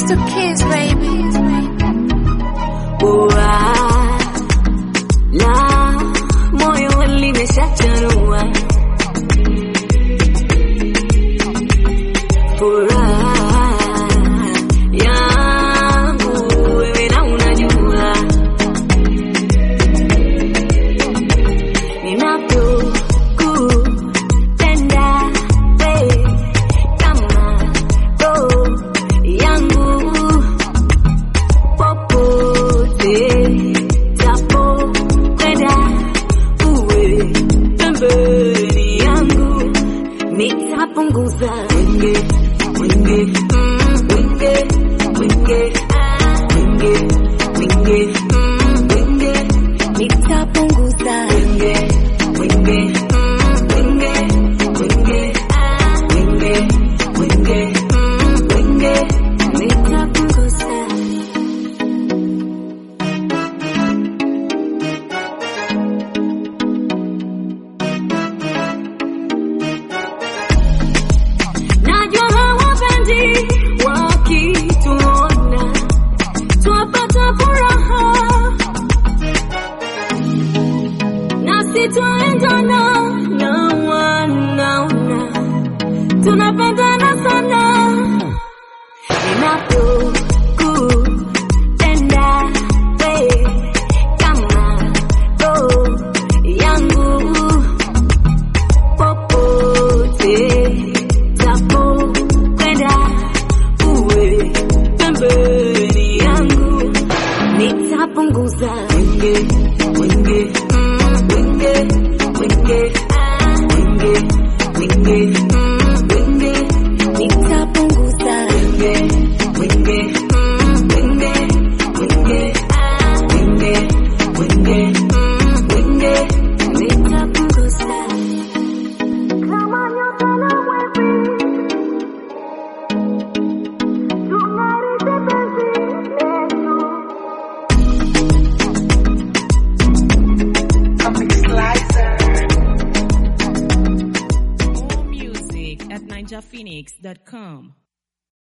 to kiss, baby. La moyo limeshachanua, furaha yangu wewe na unajua, ninapokupenda wewe kama roho yangu, popote pembeni yangu, nitapunguza wenge wenge wenge wenge wenge wenge wenge, nitapunguza wenge wenge wenge wenge wenge wenge wenge, nitapunguza. Wakituona twapata furaha, nasi twaendana na wanaona tunapendana sana. Ninapokupenda wewe kama roho yangu, popote pembeni yangu, nitapunguza wenge wenge wenge wenge wenge wenge wenge, nitapunguza wenge wenge wenge wenge wenge wenge wenge, nitapunguza. Kama nyota na mwezi More music at ninjaphoenix.com.